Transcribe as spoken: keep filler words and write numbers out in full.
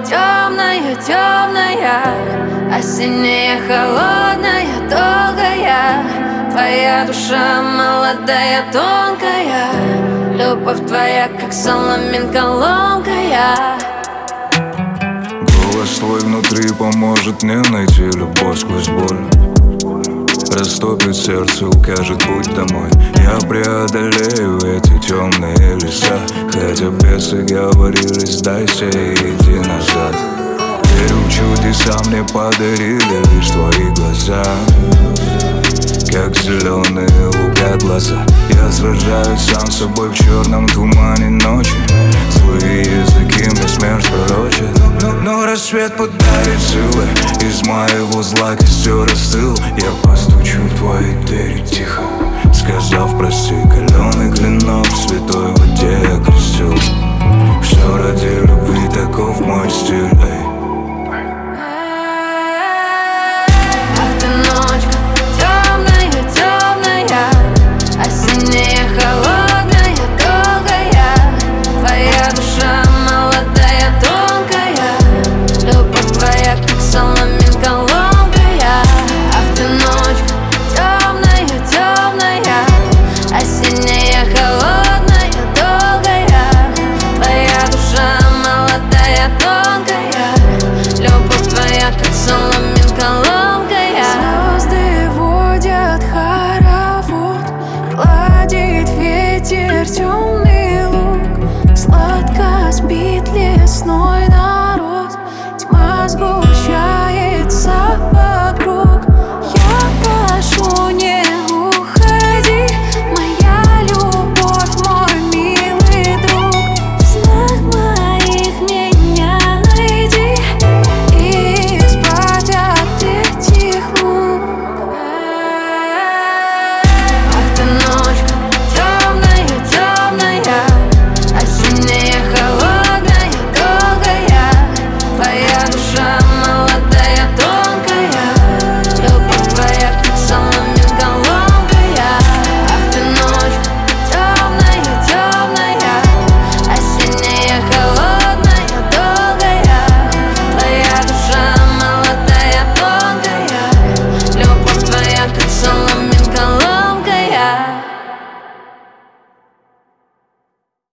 темная, темная, осенняя, холодная, долгая. Твоя душа молодая, тонкая, любовь твоя, как соломинка ломкая. Голос твой внутри поможет мне найти любовь сквозь боль. Растопит сердце, укажет путь домой. Я преодолею эти темные леса, хотя бесы говорили: сдайся и иди назад. Верю в чудеса, мне подарили лишь твои глаза, как зеленые луга глаза. Я сражаюсь сам с собой в черном тумане ночи. Злые языки мне смерть пророчат, но, но, но рассвет подарит силы. Из моего зла костер остыл. Я постучу в твои двери тихо, сказав прости. Каленый клинок в святой воде я крестил. Все ради любви, таков мой стиль, эй. Темный луг, сладко спит лесной.